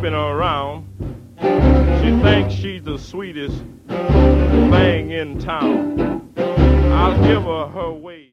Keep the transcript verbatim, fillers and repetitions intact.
creeping around. She thinks she's the sweetest thing in town. I'll give her her way.